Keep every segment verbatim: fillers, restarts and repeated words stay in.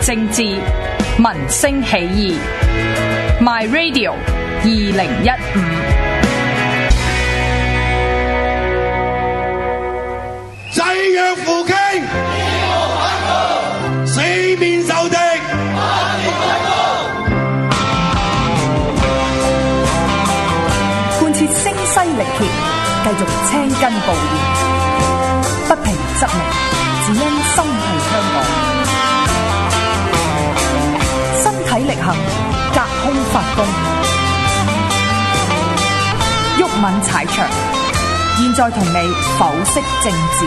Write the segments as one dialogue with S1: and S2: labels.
S1: 政治，民聲起義。My Radio 二零一五。
S2: 濟弱扶傾，四面受敵，
S1: 貫徹聲嘶力竭，繼續青筋暴現，不平則鳴，只因心繫香港。身體力行，隔空發功，毓民踩場，現在同你剖析政治。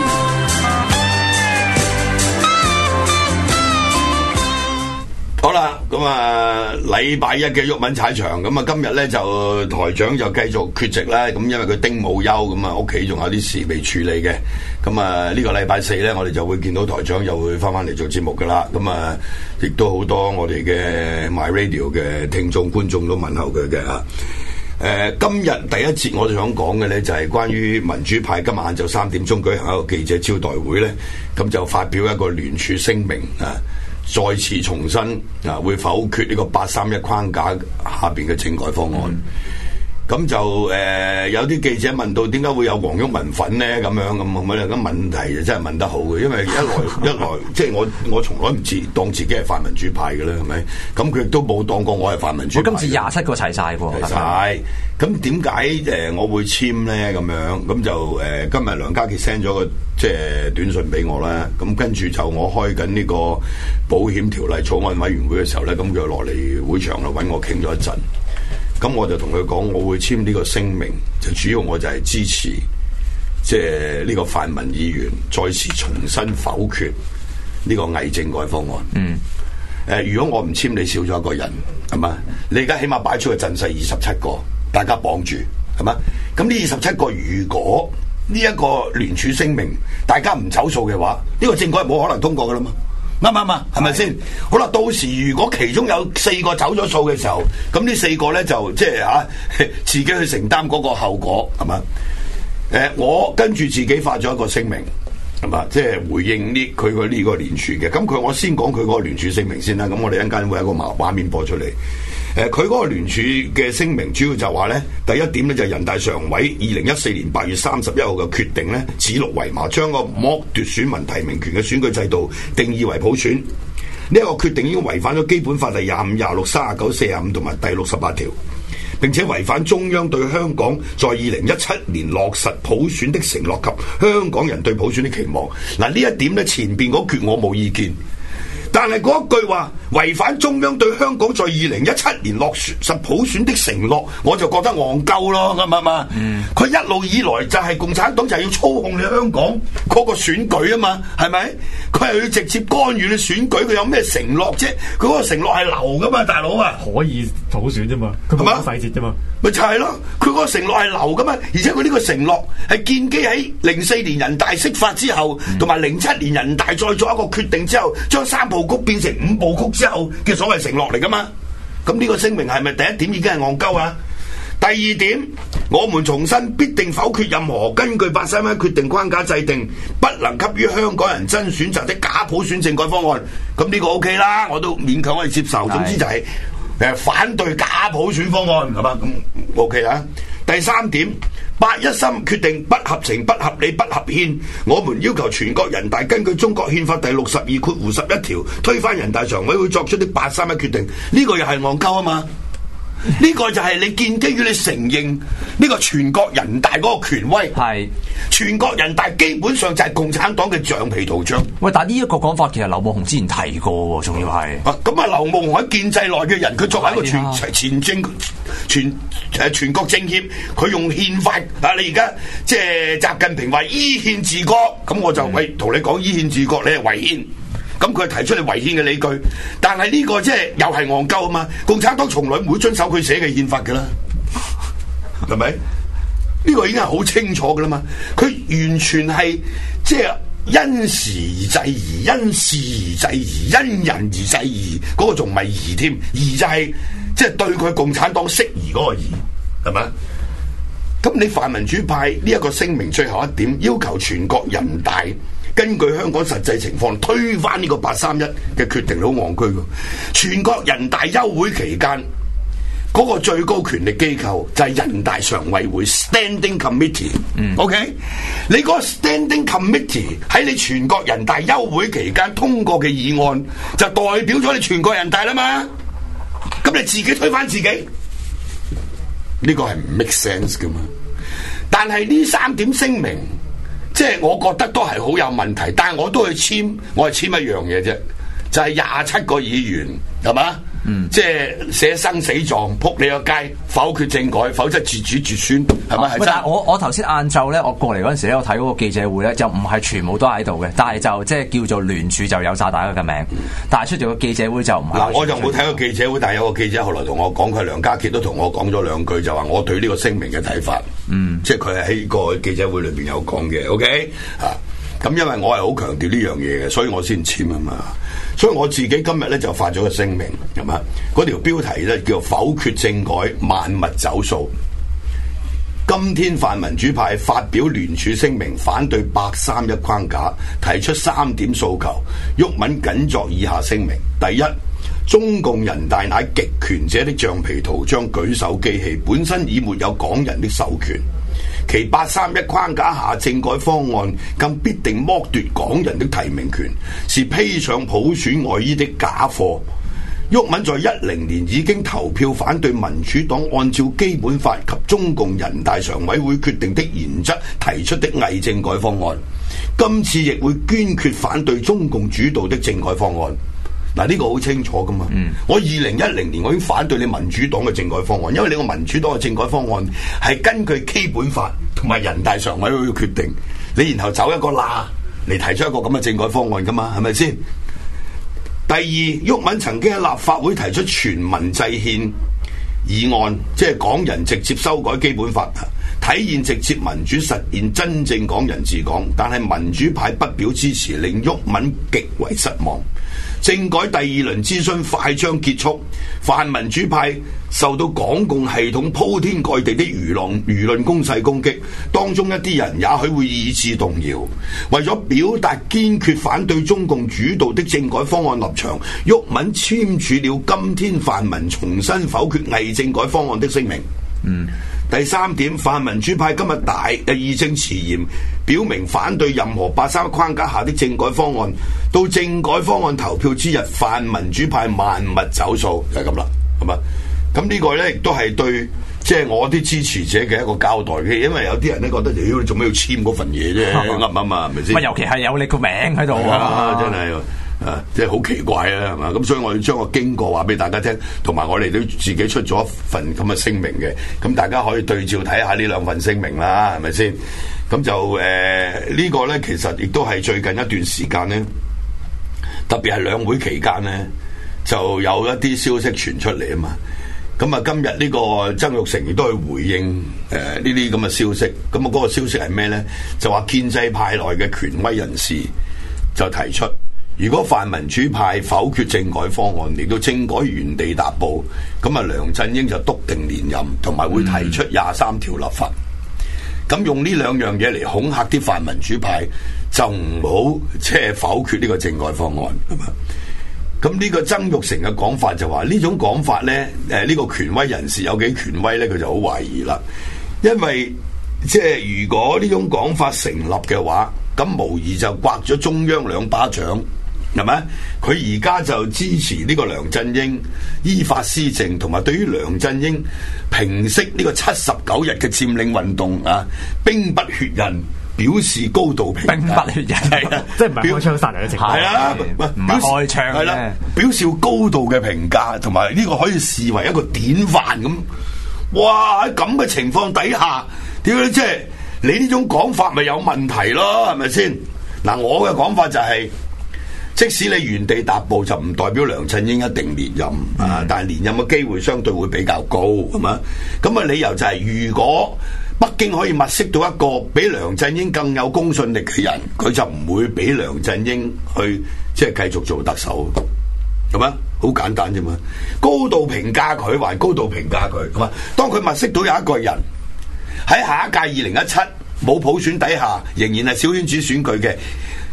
S3: 好啦，咁啊，禮拜一嘅毓民踩場，咁啊，今日咧就台長就繼續缺席啦。咁因為佢丁冇休，咁啊，屋企仲有啲事未處理嘅。咁啊，呢個禮拜四咧，我哋就會見到台長又會翻翻嚟做節目噶啦。咁啊，亦都好多我哋嘅 My Radio 嘅聽眾觀眾都問候佢嘅啊。誒、呃，今日第一節我想講嘅咧就係、是、關於民主派今晚晏晝三點鐘舉行一個記者招待會咧，咁就發表一個聯署聲明啊。再次重申啊，會否決呢個八三一框架下邊嘅政改方案。咁、嗯、就誒、呃、有啲記者問到點解會有黃毓民粉咧？咁樣咁咁咧，咁問題就真係問得好嘅，因為一來一來即係我我從來唔自當自己係泛民主派嘅啦，係咪？咁佢亦都冇當過我係泛民主派。
S4: 我今次廿七個齊晒喎，
S3: 齊晒。咁點解誒我會簽咧？咁樣咁就誒、呃、今日梁家傑 send 咗個即係短信俾我啦。咁跟住就我開緊呢個保險條例草案委員會嘅時候咧，咁佢落嚟會場啦，揾我傾咗一陣。咁我就同佢講，我會簽呢個聲明，就主要我就係支持即係呢個泛民議員再次重新否決呢個偽政改方案。嗯。誒、呃，如果我唔簽，你少咗一個人，係嘛？你而家起碼擺出個陣勢二十七個。大家綁住係嘛？咁呢二十七個，如果呢一個聯署聲明大家唔走數嘅話，呢、這個政改係冇可能通過噶啦嘛？啱唔啱啊？係咪先？好啦，到時如果其中有四個走咗數嘅時候，咁呢四個咧就即係吓自己去承擔嗰個後果係嘛？誒、呃，我跟住自己發咗一個聲明係嘛，即係、就是、回應呢佢個呢個聯署嘅。咁佢我先講佢嗰個聯署聲明先啦。咁我哋一陣間會有一個畫畫面播出嚟。誒，佢嗰個聯署嘅聲明主要就話咧，第一點咧就係人大常委二零一四年八月三十一號嘅決定咧，指鹿為馬，將個剝奪選民提名權嘅選舉制度定義為普選。呢、這、一個決定已經違反咗基本法第廿五、廿六、三十九、四十五同埋第六十八條，並且違反中央對香港在二零一七年落實普選的承諾及香港人對普選的期望。嗱，呢一點咧前邊嗰橛我冇意見。但係嗰一句話違反中央對香港在二零一七年落實普選的承諾，我就覺得戇鳩咯，啱唔啱啊？佢、嗯、一路以來就係共產黨就係要操控你香港嗰個選舉啊嘛，係咪？佢係要直接干預你選舉，佢有咩承諾啫？佢嗰個承諾係流噶嘛，大佬啊！
S5: 可以普選啫嘛，佢冇細節啫嘛，
S3: 咪就係咯，佢嗰個承諾係流噶嘛，而且佢呢個承諾係建基喺零四年人大釋法之後，同埋零七年人大再做一個決定之後，將三部曲變成五部曲之後嘅所謂承諾嚟噶嘛？咁呢個聲明係咪第一點已經係戇鳩啊？第二點，我們重申必定否決任何根據八三一決定框架制定不能給予香港人真選擇的假普選政改方案。咁呢個 OK 啦，我都勉強可以接受。總之就係誒反對假普選方案係嘛？咁 OK 啊。第三點，八一三決定不合情、不合理、不合憲，我們要求全國人大根據中國憲法第六十二括弧十一條推翻人大常委會作出的八三一決定。呢、這個又係戇鳩啊嘛！呢個就係你建基於你承認呢個全國人大嗰個權威，係全國人大基本上就係共產黨嘅橡皮圖章。
S4: 喂，但係呢一個講法其實劉夢熊之前提過，仲要係
S3: 啊咁啊，劉夢熊喺建制內嘅人，佢作為一個全、啊、前政全誒全國政協，佢用憲法啊！你而家即係習近平話依憲治國，咁我就喂同你講依憲治國，你係違憲。咁佢提出你違憲嘅理據，但係呢個即係又係戇鳩啊嘛！共產黨從來唔會遵守佢寫嘅憲法噶啦，係咪？呢個已經係好清楚噶啦嘛！佢完全係即係因時而制宜，因事而制宜，因人而制宜，嗰個仲唔係宜添？宜就係即係對佢共產黨適宜嗰個宜，係咪？咁你泛民主派呢一個聲明最後一點，要求全國人大根據香港實際情況推翻呢個八三一嘅決定，好戇居㗎。全國人大休會期間，嗰、那個最高權力機構就係人大常委會 Standing Committee。嗯、OK， 你嗰個 Standing Committee 喺你全國人大休會期間通過嘅議案，就代表咗你全國人大啦嘛。咁你自己推翻自己，呢、這個係唔 make sense 噶嘛？但係呢三點聲明，即係我覺得都係好有問題。但係我都去簽，我係簽一樣嘢啫，就係廿七個議員係嘛？嗯，即係寫生死狀，撲你個街，否決政改，否則自主絕孫，係咪？係真。
S4: 但係我我頭先晏晝咧，我過嚟嗰陣時咧，我睇嗰個記者會咧，就唔係全部都喺度嘅，但係就即係叫做聯署就有晒大家嘅名，嗯、但係出咗個記者會就唔係。嗱，我就冇睇過記者會，但係有個記者後來同我講，佢梁家傑都同我講咗兩句，就話我對呢個聲明嘅睇法，嗯，即係佢係喺個記者會裏邊有講嘅 ，OK 啊。咁因為我係好強調呢樣嘢嘅，所以我先簽啊嘛。所以我自己今日咧就發咗個聲明，係嘛？嗰條標題咧叫否決政改，萬物走數。今天泛民主派發表聯署聲明，反對八三一框架，提出三點訴求。毓民謹作以下聲明：第一，中共人大乃極權者的橡皮圖章舉手機器，本身已沒有港人的授權。其八三一框架下政改方案更必定剝奪港人的提名權，是披上普選外衣的假貨。毓民在一零年已經投票反對民主黨按照基本法及中共人大常委會決定的原則提出的偽政改方案，今次亦會堅決反對中共主導的政改方案。嗱，呢個好清楚噶嘛？嗯、我二零一零年我已經反對你民主黨嘅政改方案，因為你個民主黨嘅政改方案係根據基本法同埋人大常委會嘅決定，你然後走一個罅嚟提出一個咁嘅政改方案噶嘛？係咪先？第二，毓民曾經喺立法會提出全民制憲議案，即係港人直接修改基本法，體現直接民主，實現真正港人治港，但係民主派不表支持，令毓民極為失望。政改第二輪諮詢快將結束，泛民主派受到港共系統鋪天蓋地的輿論輿論攻勢攻擊，當中一啲人也許會意志動搖。為咗表達堅決反對中共主導的政改方案立場，毓民簽署了今天泛民重新否決偽政改方案的聲明。嗯。第三點，泛民主派今日大嘅義正辭嚴，表明反對任何八三一框架下的政改方案。到政改方案投票之日，泛民主派萬物走數，就係咁啦，係嘛？咁呢個咧亦都係對即係、就是、我啲支持者嘅一個交代嘅，因為有啲人咧覺得，妖你做咩要簽嗰份嘢啫？啱唔啱啊？係咪先？尤其係有你個名喺度啊！真係。啊，即係好奇怪啊，係嘛？咁所以我要將個經過話俾大家聽，同埋我哋都自己出咗一份咁嘅聲明嘅，咁大家可以對照睇下呢兩份聲明啦，係咪先？咁就誒、呃這個、呢個咧，其實亦都係最近一段時間咧，特別係兩會期間咧，就有一啲消息傳出嚟啊嘛。咁啊，今日呢個曾鈺成亦都去回應誒呢啲咁嘅消息。咁啊，嗰個消息係咩咧？就話建制派內嘅權威人士就提出，如果泛民主派否決政改方案，令到政改原地踏步，咁啊梁振英就篤定連任，同埋會提出廿三條立法。咁、嗯、用呢兩樣嘢嚟恐嚇啲泛民主派，就唔好即係否決呢個政改方案，係嘛？咁呢個曾鈺成嘅講法就話，呢種講法咧，誒、這、呢個權威人士有幾權威咧？佢就好懷疑啦，因為即係如果呢種講法成立嘅話，咁無疑就刮咗中央兩巴掌。係咪？佢而家就支持呢個梁振英依法施政，同埋對於梁振英平息呢個七十九日嘅佔領運動啊，兵不血刃，表示高度評價。兵不血刃係啊，即係唔係開槍殺人嘅情況。係啊，唔係開槍係啦，表示高度嘅評價，同埋呢個可以視為一個典範咁。哇！喺咁嘅情況底下，點解即係你呢種講法咪有問題咯？係咪先？嗱，我嘅講法就係、是。即使你原地踏步，就唔代表梁振英一定連任、嗯、啊！但係連任嘅機會相對會比較高，係嘛？咁啊理由就係、是，如果北京可以物色到一個比梁振英更有公信力嘅人，佢就唔會俾梁振英去即係繼續做特首，係嘛？好簡單啫嘛！高度評價佢，還高度評價佢，係嘛？當佢物色到有一個人喺下一屆二零一七冇普選底下，仍然係小圈子選舉嘅。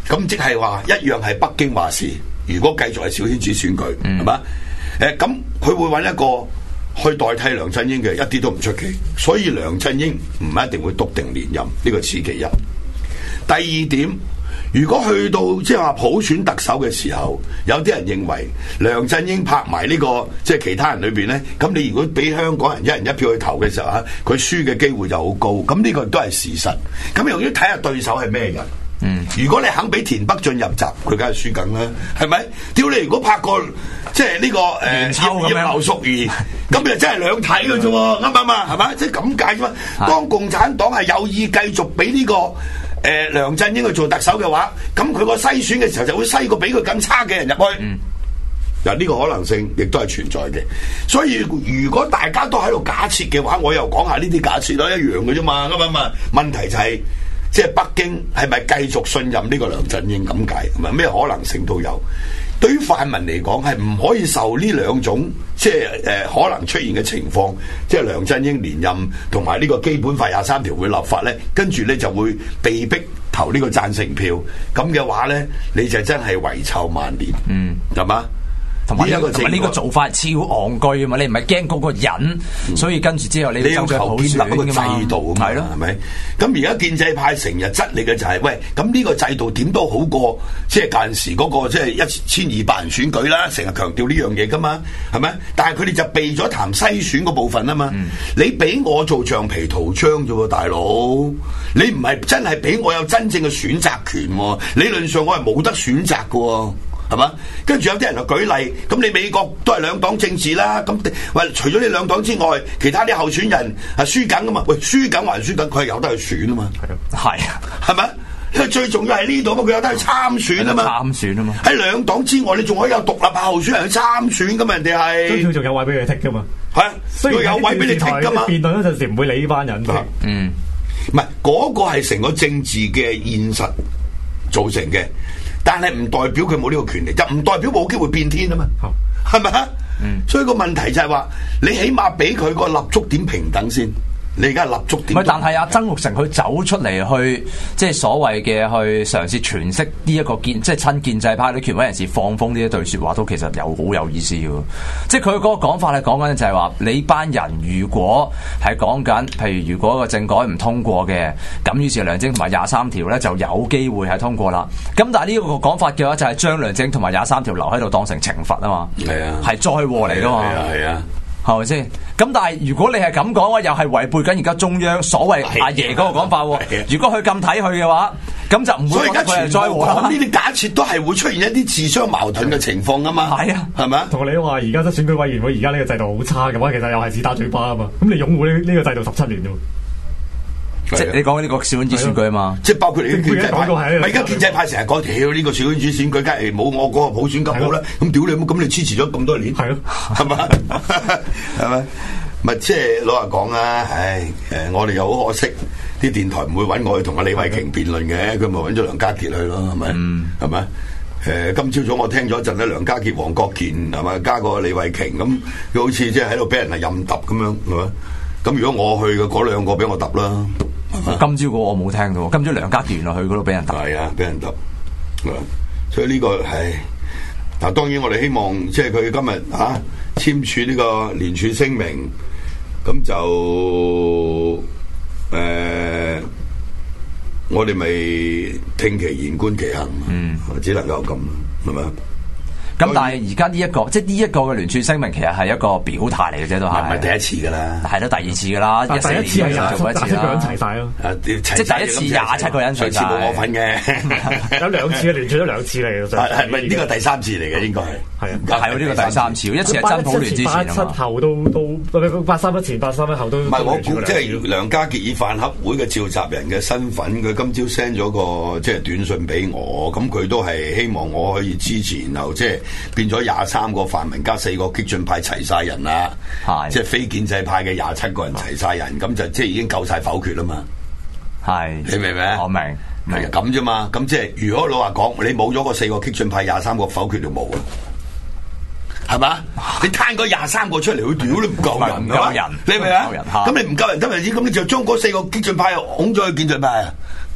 S3: 咁即係話一樣係北京話事。如果繼續係小圈子選舉，係嘛、嗯？誒咁佢會揾一個去代替梁振英嘅，一啲都唔出奇。所以梁振英唔一定會篤定連任，呢、這個此其一。第二點，如果去到即係話普選特首嘅時候，有啲人認為梁振英拍埋呢、這個即係其他人裏邊咧，咁你如果俾香港人一人一票去投嘅時候嚇，佢輸嘅機會就好高。咁呢個都係事實。咁又要睇下對手係咩人。嗯，如果你肯俾田北俊入閘，佢梗係輸緊啦，係咪？屌你！如果拍過即係呢、這個誒葉劉淑儀，咁就真係兩睇嘅啫，啱唔啱啊？係咪？即係咁解啫嘛。當共產黨係有意繼續俾呢、這個誒、呃、梁振英去做特首嘅話，咁佢個篩選嘅時候就會篩個比佢更差嘅人入去。嗯，嗱呢個可能性亦都係存在嘅。所以如果大家都喺度假設嘅話，我又講下呢啲假設都一樣嘅啫嘛，啱唔啱啊？問題就係、是。即係北京係咪繼續信任呢個梁振英咁解？係咪咩可能性都有？對於泛民嚟講，係唔可以受呢兩種即係誒、呃、可能出現嘅情況，即係梁振英連任同埋呢個基本法廿三條會立法咧，跟住咧就會被逼投呢個贊成票。咁嘅話咧，你就真係遺臭萬年，嗯，係嘛？同埋呢個同埋呢個做法超戇居啊嘛！你唔係驚嗰個人，嗯、所以跟住之後你要求建立一個制度啊嘛，係咯，係咪？咁而家建制派成日質你嘅就係、是、喂，咁呢個制度點都好過即係近時嗰、那個即係一千二百人選舉啦，成日強調呢樣嘢噶嘛，係咪？但係佢哋就避咗談篩選嗰部分啊嘛。嗯、你俾我做橡皮圖章啫喎，大佬，你唔係真係俾我有真正嘅選擇權喎。理論上我係冇得選擇嘅喎。係嘛？跟住有啲人就舉例，咁你美國都係兩黨政治啦，咁喂，除咗呢兩黨之外，其他啲候選人係輸緊噶嘛？喂，輸緊還輸緊，佢係有得去選啊嘛？係啊，係咪？因為最重要係呢度嘛，佢有得去參選啊嘛，參選啊嘛。喺兩黨之外，你仲可以有獨立候選人去參選噶嘛？人哋係，都仲有位俾佢剔噶嘛？係啊，雖然有位俾你剔噶嘛。辯論嗰陣時唔會理呢班人。嗯，唔係嗰個係成個政治嘅現實造成嘅。但係唔代表佢冇呢個權利，就唔代表冇機會變天啊嘛，係咪啊？嗯，所以個問題就係話，你起碼俾佢個立足點平等先。你而家立足點？唔係，但係阿曾鈺成佢走出嚟去，即係所謂嘅去嘗試詮釋呢一個建，即係親建制派啲權威人士放風呢一對説話，都其實有好有意思嘅。即係佢嗰個講法係講緊就係話，你班人如果係講緊，譬如如果個政改唔通過嘅，咁於是梁振英同埋廿三條咧就有機會係通過啦。咁但係呢個講法嘅話，就係將梁振英同埋廿三條留喺度當成懲罰啊嘛。係啊，係災禍嚟噶嘛。係啊，係啊。係咪先？咁但係如果你係咁講嘅話，又係違背緊而家中央所謂阿爺嗰個講法。如果佢咁睇佢嘅話，咁就唔會覺得佢係災禍啦。呢啲假設都係會出現一啲自相矛盾嘅情況啊嘛。係啊，係咪啊？同你話而家都選舉委員會而家呢個制度好差嘅話，其實又係自打嘴巴啊嘛。咁你擁護呢呢個制度十七年啫。即係你講呢個小圈子選舉啊嘛，即係包括你啲建制派，唔係而家建制派成日講屌呢個小圈子選舉，梗係冇我嗰個普選咁好啦。咁屌你咁你支持咗咁多年，係咯，係嘛，係咪？咪即係老實講啊，唉，誒，我哋又好可惜，啲電台唔會揾我去同阿李慧瓊辯論嘅，佢咪揾咗梁家傑去咯，係咪？係咪？誒，今朝早我聽咗一陣咧，梁家傑、黃國健係咪加個李慧瓊咁，佢好似即係喺度俾人係任揼咁樣，係咪？咁如果我去嘅嗰兩個俾我揼啦。今朝個我冇聽到，今朝梁家傑原來去嗰度俾人揼，係啊，俾人揼，所以呢、這個係嗱，當然我哋希望即係佢今日啊簽署呢個聯署聲明，咁就誒、呃，我哋咪聽其言觀其行，嗯，只能夠咁，係咪？咁但係而家呢一個，即係呢一個嘅聯署聲明，其實係一個表態嚟嘅啫，都係唔係第一次噶啦，係都第二次噶啦，第一次係做過一次啦，廿七個人齊晒咯，即係第一次廿七個人齊晒，上次冇我份嘅，有兩次嘅聯署，咗兩次嚟嘅，係咪呢個第三次嚟嘅？應該係係啊，係呢個第三次，一次係真普聯之前啊嘛，八七後都都八三一前八三一後都唔係我估，即係梁家傑以飯盒會嘅召集人嘅身份，佢今朝 send 咗個即係短信俾我，咁佢都係希望我可以支持，然後即係。變咗廿三個泛民加四個激進派齊晒人啦，係即係非建制派嘅廿七個人齊晒人，咁就即係已經夠晒否決啦嘛。係你明唔明？我明，係咁啫嘛。咁即係如果老話講，你冇咗個四個激進派，廿三個否決就冇啊，係嘛？你攤嗰廿三個出嚟，佢屌你唔夠人，唔夠人，你明唔明啊？咁你唔夠人得咪先？咁你就將嗰四個激進派拱咗去建制派啊？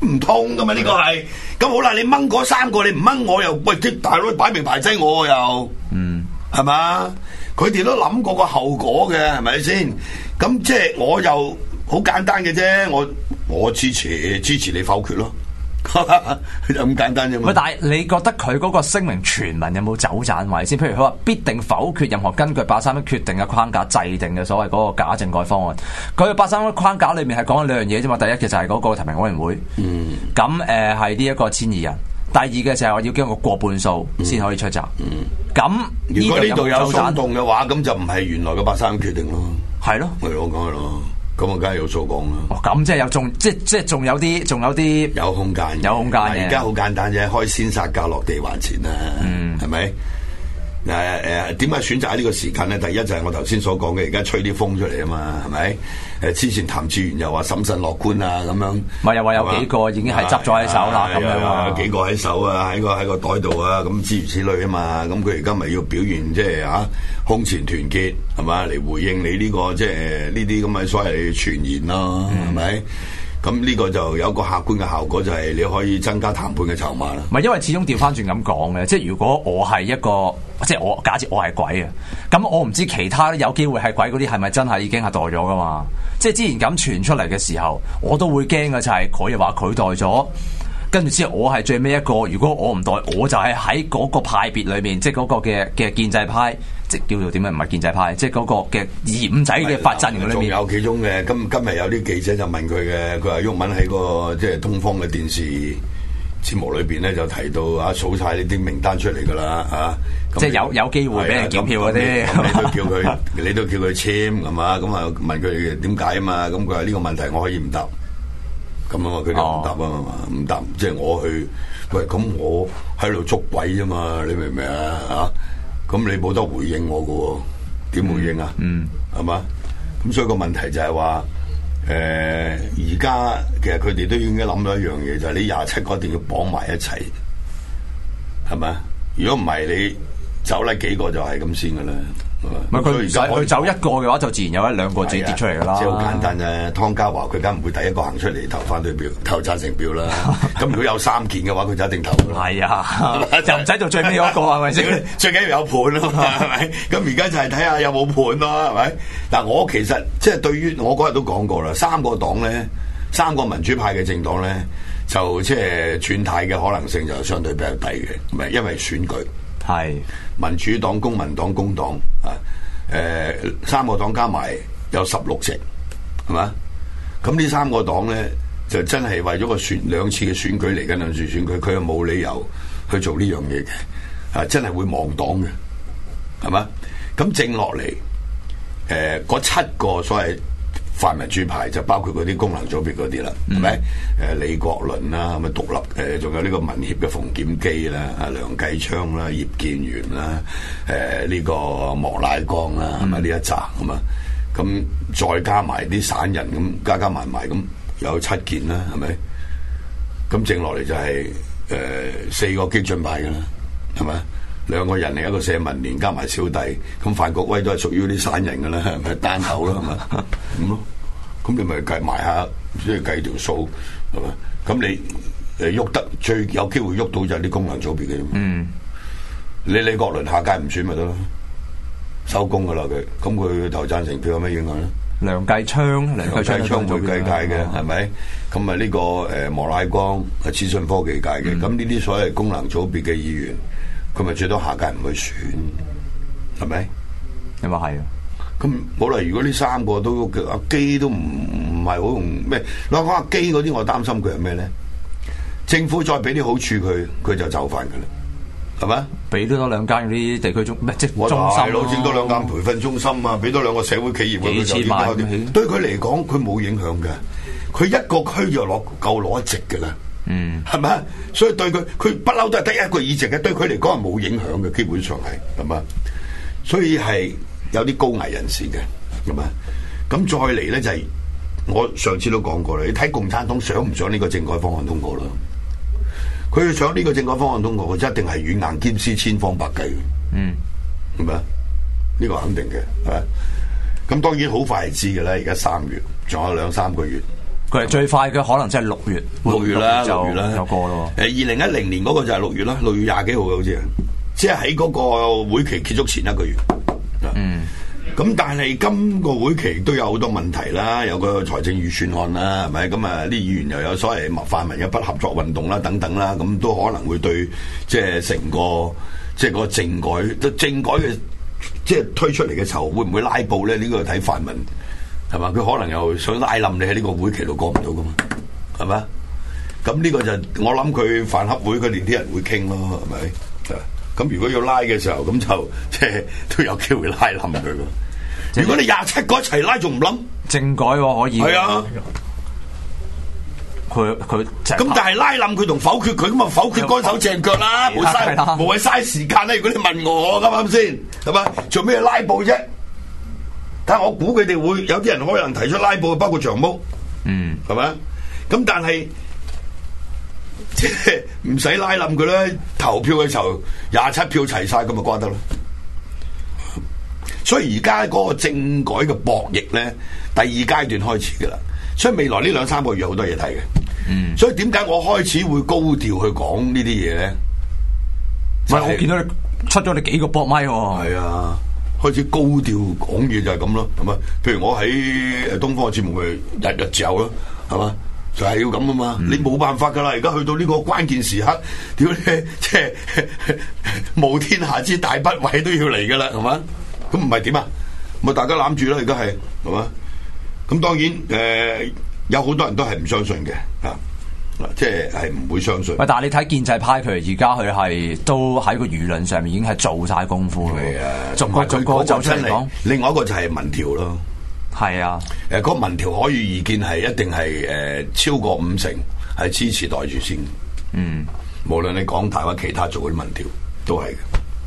S3: 唔通噶嘛？呢、這個係咁好啦，你掹嗰三個，你唔掹我又喂啲大佬擺明排擠我又，嗯，係嘛？佢哋都諗過個後果嘅，係咪先？咁即係我又好簡單嘅啫，我我支持支持你否決咯。就咁簡單啫嘛。
S4: 但係你覺得佢嗰個聲明全文有冇走盞位先？譬如佢話必定否決任何根據八三一決定嘅框架制定嘅所謂嗰個假政改方案。佢八三一框架裏面係講緊兩樣嘢啫嘛。第一嘅就係嗰個提名委員會，嗯，咁誒係呢一個千二人。第二嘅就係我要經過過半數先可以出閘。嗯，咁、嗯、
S3: 如果呢度有鬆動嘅話，咁就唔係原來嘅八三一決定咯。
S4: 係咯，
S3: 係我講嘅咯。咁我梗係有數講啦。
S4: 哦，咁即係有仲即即係仲有啲，仲有啲
S3: 有空間，
S4: 有空間嘅。
S3: 而家好簡單啫，開先殺價落地還錢啦。嗯，係咪？誒誒，點解選擇喺呢個時間咧？第一就係我頭先所講嘅，而家吹啲風出嚟啊嘛，係咪？誒，之前譚志源又話審慎樂觀啊，咁樣。咪又話有幾個已經係執咗喺手啦，咁樣啊，有幾個喺手啊，喺個喺個袋度啊，咁諸如此類啊嘛。咁佢而家咪要表現即係啊，空前團結係嘛，嚟回應你呢個即係呢啲咁嘅所謂傳言咯，係咪？咁呢個就有一個客觀嘅效果，就係你可以增加談判嘅籌碼啦。唔係，因為始終調翻轉咁講嘅，即係如果我係一個，即係我假設我係鬼啊，咁我唔知其他有機會係鬼嗰啲係咪真係已經係代咗噶嘛？即係之前咁傳出嚟嘅時候，我都會驚嘅，就係佢又話佢代咗，跟住之後我係最尾一個。如果我唔代，我就係喺嗰個派別裏面，即係嗰個嘅嘅建制派。即叫做點樣？唔係建制派，即係嗰個嘅二五仔嘅法陣裏面。仲有其中嘅，今今日有啲記者就問佢嘅，佢話毓民喺個即係東方嘅電視節目裏邊咧，就提到啊數晒呢啲名單出嚟㗎啦嚇。即係有有機會俾人檢票嗰啲，你都叫佢，你都叫佢簽係嘛？咁啊問佢點解啊嘛？咁佢話呢個問題我可以唔答。咁啊嘛，佢哋唔答啊嘛，唔答，即係我去喂，咁我喺度捉鬼啫嘛，你明唔明啊？嚇！咁你冇得回應我嘅喎，點回應啊？嗯，係嘛？咁所以個問題就係話，誒而家其實佢哋都已經諗到一樣嘢，就係、是、你廿七個一定要綁埋一齊，係咪？如果唔係你走甩幾個就係咁先嘅啦。唔係佢而家佢走一個嘅話，就自然有一兩個自己跌出嚟噶啦。即係好簡單啫。湯家驊佢梗唔會第一個行出嚟投反對票、投贊成票啦。咁如果有三件嘅話，佢就一定投。係啊，就唔使做最尾嗰個係咪先？最緊要有盤啊嘛，係咪？咁而家就係睇下有冇盤咯，係咪？嗱，我其實即係對於我嗰日都講過啦，三個黨咧，三個民主派嘅政黨咧，就即係轉態嘅可能性就相對比較低嘅，唔係因為選舉。係民主黨、公民黨、工黨啊，誒、呃、三個黨加埋有十六席，係嘛？咁呢三個黨咧就真係為咗個選兩次嘅選舉嚟緊兩次選舉，佢又冇理由去做呢樣嘢嘅，啊真係會亡黨嘅，係嘛？咁剩落嚟誒嗰七個所謂泛民主派就包括嗰啲功能組別嗰啲啦，係咪、嗯？誒李國麟啦，咁啊獨立誒，仲有呢個民協嘅馮檢基啦，啊梁繼昌啦，葉建源啦，誒、呃、呢、這個莫乃光啦，係咪呢一紮咁啊？咁再加埋啲散人咁，加加埋埋咁有七件啦，係咪？咁剩落嚟就係、是、誒、呃、四個激進派㗎啦，係咪？兩個人嚟，一個社民連加埋小弟，咁范國威都係屬於啲散人噶啦，係咪單頭啦，係嘛咁咯？咁你咪計埋下，即係計條數，係嘛？咁你誒喐得最有機會喐到就係啲功能組別嘅。嗯，你李國麟下屆唔選咪得咯，收工噶啦佢，咁佢投贊成票有咩影響咧？梁繼昌，梁繼昌會計界嘅係咪？咁啊呢個誒莫乃光係資訊科技界嘅，咁呢啲所謂功能組別嘅議員。佢咪最多下屆唔去選，係咪？你話係啊？咁好啦，如果呢三個都阿基都唔唔係好用咩？嗱，講阿基嗰啲，我擔心佢係咩咧？政府再俾啲好處佢，佢就走翻噶啦，係咪？俾多多兩間嗰啲地區中咩即係中心咯，整多兩間培訓中心啊，俾多兩個社會企業，幾千萬對佢嚟講，佢冇影響嘅。佢一個區就攞夠攞一席嘅啦。嗯，係咪？所以對佢，佢不嬲都係得一個議席嘅，對佢嚟講係冇影響嘅，基本上係，係嘛？所以係有啲高危人士嘅，係嘛？咁再嚟咧就係、是，我上次都講過啦，你睇共產黨想唔想呢個政改方案通過啦？佢要想呢個政改方案通過，佢一定係軟硬兼施，千方百計嘅。嗯，係咪？呢、這個肯定嘅，係咪？咁當然好快係知嘅啦，而家三月仲有兩三個月。
S4: 佢最快嘅可能即係六月，
S3: 六月啦，
S4: 就
S3: 六月啦，
S4: 有過咯。
S3: 誒，二零一零年嗰個就係六月啦，六月廿幾號嘅好似，即係喺嗰個會期結束前一個月。嗯。咁但係今個會期都有好多問題啦，有個財政預算案啦，係咪？咁啊，啲議員又有所謂泛民嘅不合作運動啦，等等啦，咁都可能會對即係成個即係個政改，政改嘅即係推出嚟嘅時候，會唔會拉布咧？呢、這個睇泛民係嘛？佢可能又想拉冧你喺呢個會期度過唔到噶嘛？係咪？咁呢個就我諗佢飯盒會佢哋啲人會傾咯，係咪？咁如果要拉嘅時候，咁就即係都有機會拉冧佢咯。如果你廿七個一齊拉，仲唔諗
S4: 政改可以？
S3: 係啊，
S4: 佢佢
S3: 咁但係拉冧佢同否決佢咁啊，否決乾手淨腳啦，冇嘥冇謂嘥時間啦。如果你問我，啱唔啱先？係嘛？做咩拉布啫？但係我估佢哋會有啲人可能提出拉布，包括長毛，嗯，係咪？咁但係即係唔使拉冧佢咧，投票嘅時候廿七票齊晒，咁咪瓜得咯。所以而家嗰個政改嘅博弈咧，第二階段開始噶啦。所以未來呢兩三個月有好多嘢睇嘅。嗯，所以點解我開始會高調去講呢啲嘢咧？
S4: 唔係，我見到你出咗你幾個博咪喎。
S3: 係啊，開始高調講嘢就係咁咯，係嘛？譬如我喺誒東方嘅節目咪日日嚼咯，係嘛？就係要咁啊嘛！嗯、你冇辦法噶啦，而家去到呢個關鍵時刻，屌你，即係無天下之大不韙都要嚟噶啦，係嘛？咁唔係點啊？咪大家攬住啦，而家係係嘛？咁當然誒、呃，有好多人都係唔相信嘅啊，即係係唔會相信。
S4: 喂，但係你睇建制派佢而家佢係都喺個輿論上面已經係做晒功夫咯。係啊，逐個逐個走出嚟講。另外一個就係民調咯。係啊，誒，嗰個民調可以意見係一定係誒、呃、超過五成係支持袋住先。嗯，無論你港台或者其他做嗰啲民調都係嘅。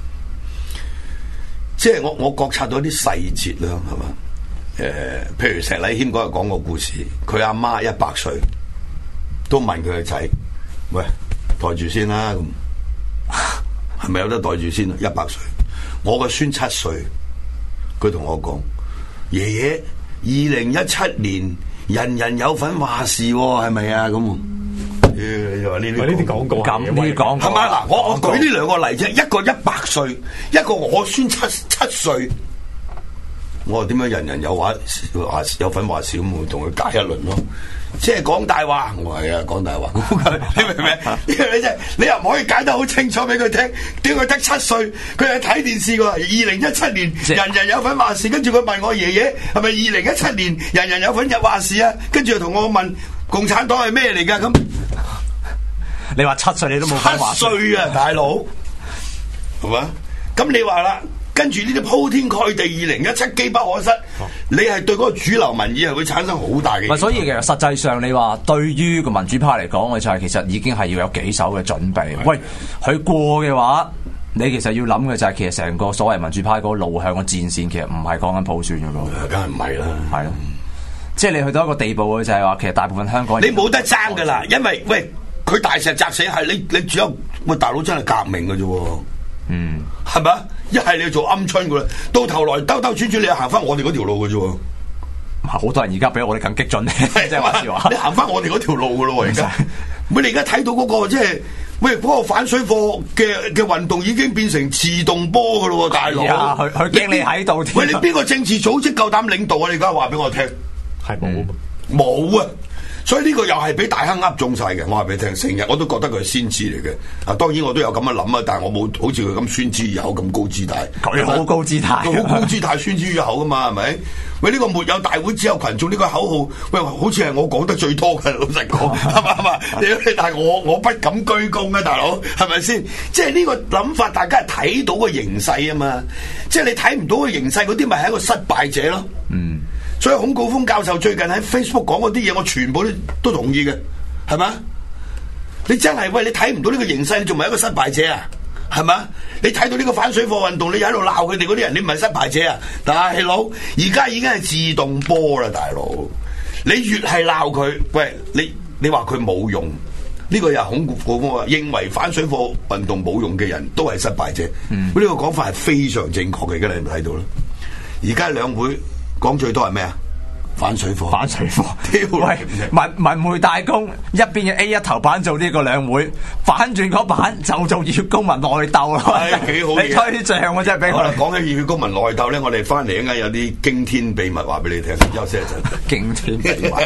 S4: 即係我我覺察到啲細節啦，係嘛？誒、呃，譬如石禮謙嗰日講個故事，佢阿媽一百歲，都問佢個仔：喂，袋住先啦，咁係咪有得袋住先啊？一百歲，我個孫七歲，佢同我講：爺爺，二零一七年人人有份話事，係咪啊？咁。你話呢啲呢啲廣告咁呢啲廣告係嘛？嗱，我我舉呢兩個例啫，一個一百歲，一個我孫七七歲。我話點解人人有話話有份話事，咁會同佢解一輪咯？即係講大話，我話係啊，講大話。你明唔明？呢個你真係你又唔可以解得好清楚俾佢聽。點佢得七歲？佢係睇電視㗎。二零一七年人人有份話事，跟住佢問我爺爺係咪二零一七年人人有份日話事啊？跟住又同我問共產黨係咩嚟㗎？咁你話七歲你都冇份話事。七歲啊，大佬係嘛？咁你話啦。跟住呢啲鋪天蓋地，二零一七機不可失，哦、你係對嗰個主流民意係會產生好大嘅。所以其實實際上你話對於個民主派嚟講，嘅就係其實已經係要有幾手嘅準備。的喂，佢過嘅話，你其實要諗嘅就係其實成個所謂民主派嗰個路向嘅戰線，其實唔係講緊普選嘅咯。梗係唔係啦，係咯，即係你去到一個地步嘅就係話，其實大部分香港人你冇得爭噶啦，因為喂佢大石砸死係你，你只有喂大佬真係革命嘅啫。嗯，係咪啊？一係你要做鵪鶉噶啦，到頭來兜兜轉轉，你又行翻我哋嗰條路嘅啫。好多人而家比我哋更激進咧，即係話事話，你行翻我哋嗰條路噶咯，而家。喂，你而家睇到嗰、嗰個即係，喂嗰、嗰個反水貨嘅嘅運動已經變成自動波噶咯，大佬。佢佢驚你喺度。喂，你邊個政治組織夠膽領導啊？你而家話俾我聽，係冇冇啊！所以呢個又係俾大亨噏中晒嘅，我話俾你聽，成日我都覺得佢係先知嚟嘅。啊，當然我都有咁樣諗啊，但係我冇好似佢咁宣之於口咁高姿態。佢好高姿態，佢好高姿態宣之於口噶嘛，係咪？喂，呢、這個沒有大會只有群眾呢個口號，喂，好似係我講得最多嘅，老實講，係嘛係嘛？但係我我不敢居功啊，大佬，係咪先？即係呢個諗法，大家係睇到個形勢啊嘛。即係你睇唔到個形勢，嗰啲咪係一個失敗者咯。嗯。所以孔誥烽教授最近喺 Facebook 講嗰啲嘢，我全部都都同意嘅，係嘛？你真係喂，你睇唔到呢個形勢，你仲唔係一個失敗者啊？係嘛？你睇到呢個反水貨運動，你喺度鬧佢哋嗰啲人，你唔係失敗者啊？大佬，而家已經係自動波啦，大佬。你越係鬧佢，喂，你你話佢冇用，呢、這個又孔誥烽話認為反水貨運動冇用嘅人都係失敗者。嗯，呢個講法係非常正確嘅，而家你咪睇到啦。而家兩會。講最多係咩啊？
S3: 反水貨，
S4: 反水貨。喂，文文匯大公一邊嘅 A 一頭版做呢個兩會，反轉嗰版就做熱血公民內鬥咯。
S3: 係幾好嘢，
S4: 你吹脹我真係俾我。
S3: 講起熱血公民內鬥咧，我哋翻嚟一陣間有啲驚天秘密話俾你聽，休息一陣。
S4: 驚天秘密。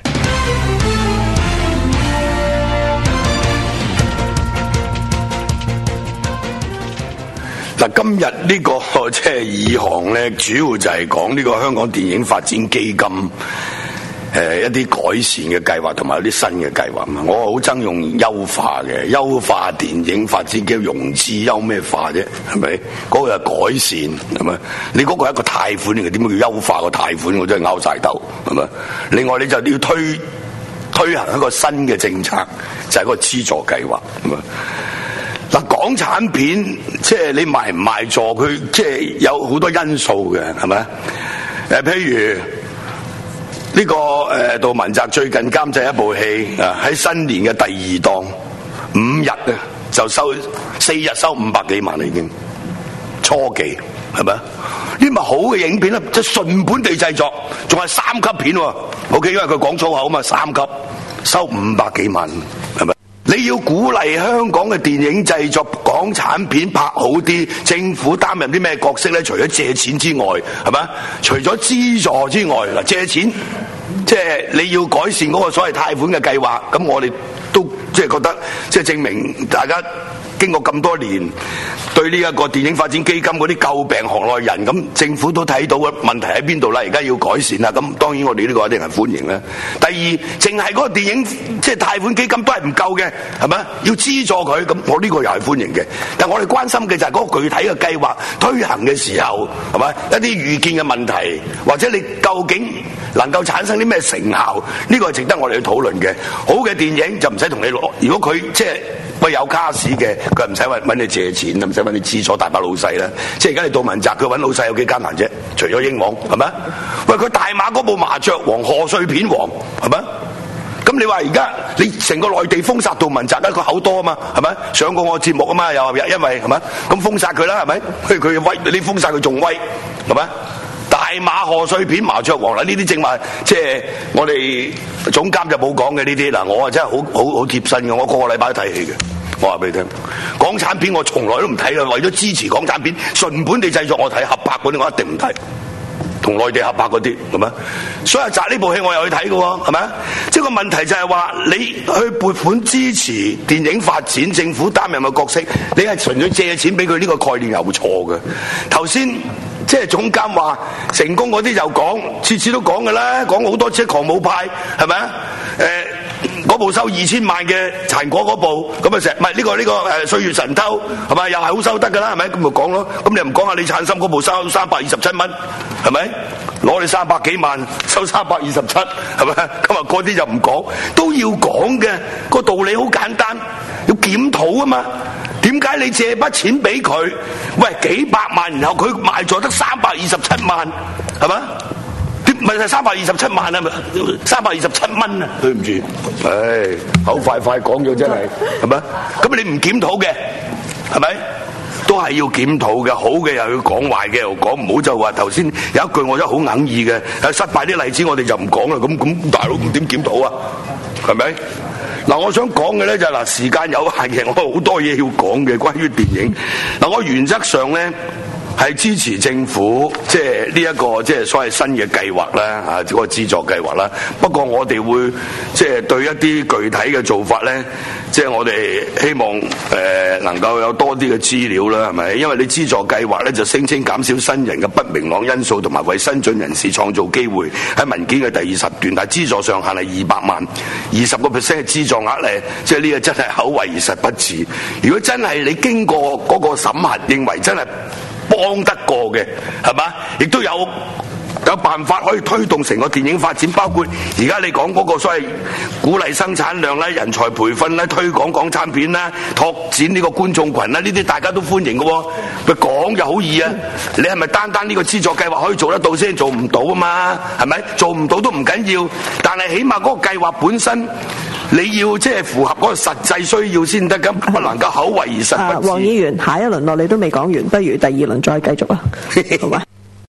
S3: 嗱，今日呢個即係議項咧，主要就係講呢個香港電影發展基金誒、呃、一啲改善嘅計劃同埋有啲新嘅計劃嘛。我好憎用優化嘅，優化電影發展嘅融資優咩化啫？係咪？嗰、那個係改善係咪？你嗰個係一個貸款嚟嘅，點解叫優化個貸款？我真係拗晒頭係咪？另外你就要推推行一個新嘅政策，就係、是、個資助計劃係咪？嗱，港產片即係你賣唔賣座，佢即係有好多因素嘅，係咪？誒，譬如呢、這個誒杜汶澤最近監製一部戲啊，喺新年嘅第二檔五日啊，就收四日收五百幾萬啦，已經初期係咪？呢咪好嘅影片啦，即係純本地製作，仲係三級片喎。OK，因為佢講粗口啊嘛，三級收五百幾萬，係咪？你要鼓勵香港嘅電影製作，港產片拍好啲，政府擔任啲咩角色咧？除咗借錢之外，係咪？除咗資助之外，嗱，借錢即係你要改善嗰個所謂貸款嘅計劃，咁我哋都即係覺得，即係證明大家經過咁多年對呢一個電影發展基金嗰啲詬病行內人，咁政府都睇到嘅問題喺邊度啦，而家要改善啦，咁當然我哋呢個一定係歡迎啦。第二，淨係嗰個電影即係貸款基金都係唔夠嘅，係咪？要資助佢，咁我呢個又係歡迎嘅。但係我哋關心嘅就係嗰個具體嘅計劃推行嘅時候，係咪？一啲預見嘅問題，或者你究竟能夠產生啲咩成效？呢個係值得我哋去討論嘅。好嘅電影就唔使同你攞，如果佢即係喂有卡士嘅，佢唔使揾揾你借錢，唔使揾你資助大把老細啦。即係而家你杜汶澤佢揾老細有幾艱難啫？除咗英皇係咪？喂，佢大馬嗰部麻雀王賀歲片王係咪？咁你話而家你成個內地封殺杜汶澤咧，佢口多啊嘛，係咪？上過我節目啊嘛，又因為係咪？咁封殺佢啦，係咪？佢佢威，你封殺佢仲威，係咪？大馬賀歲片麻雀王啦，呢啲正話即係我哋總監就冇講嘅呢啲嗱，我啊真係好好好貼身嘅，我個個禮拜都睇戲嘅。我話俾你聽，港產片我從來都唔睇嘅，為咗支持港產片，純本地製作我睇，合拍嗰啲我一定唔睇，同內地合拍嗰啲係咪？所以集呢部戲我又去睇嘅喎，係咪？即係個問題就係話你去撥款支持電影發展，政府擔任嘅角色，你係純粹借錢俾佢，呢個概念又錯嘅。頭先即係總監話成功嗰啲就講，次次都講嘅啦，講好多次狂舞派係咪啊？誒。嗰部收二千萬嘅殘果嗰部，咁啊成唔係呢個呢、呢個誒歲月神偷係咪？又係好收得㗎啦，係咪？咁咪講咯。咁你唔講下李燦森嗰部收三百二十七蚊，係咪？攞你三百幾萬收三百二十七，係咪？咁啊嗰啲就唔講，都要講嘅。個道理好簡單，要檢討啊嘛。點解你借筆錢俾佢？喂，幾百萬，然後佢賣咗得三百二十七萬，係咪？咪係三百二十七萬啊！咪三百二十七蚊啊！對唔住，唉，口快快講咗真係，係咪？咁你唔檢討嘅，係咪？都係要檢討嘅，好嘅又要講，壞嘅又講，唔好就話頭先有一句我覺得好哽耳嘅，失敗啲例子我哋就唔講啦。咁咁大佬點檢討啊？係咪？嗱，我想講嘅咧就係嗱，時間有限嘅，我好多嘢要講嘅關於電影。嗱，我原則上咧。係支持政府即係呢一個即係所謂新嘅計劃啦，啊嗰個資助計劃啦。不過我哋會即係對一啲具體嘅做法咧，即係我哋希望誒、呃、能夠有多啲嘅資料啦，係咪？因為你資助計劃咧就聲稱減少新人嘅不明朗因素，同埋為新進人士創造機會。喺文件嘅第二十段，但係資助上限係二百萬，二十個 percent 嘅資助額咧，即係呢個真係口惠而實不至。如果真係你經過嗰個審核，認為真係幫得過嘅，係嘛？亦都有有辦法可以推動成個電影發展，包括而家你講嗰個所謂鼓勵生產量啦、人才培訓啦、推廣港產片啦、拓展呢個觀眾群啦，呢啲大家都歡迎嘅喎。佢講就好易啊，你係咪單單呢個資助計劃可以做得到先？做唔到啊嘛，係咪？做唔到都唔緊要，但係起碼嗰個計劃本身。你要即係符合嗰個實際需要先得，咁不能夠口惠而實不至。
S6: 黃議員，下一輪落你都未講完，不如第二輪再繼續啦，好嘛？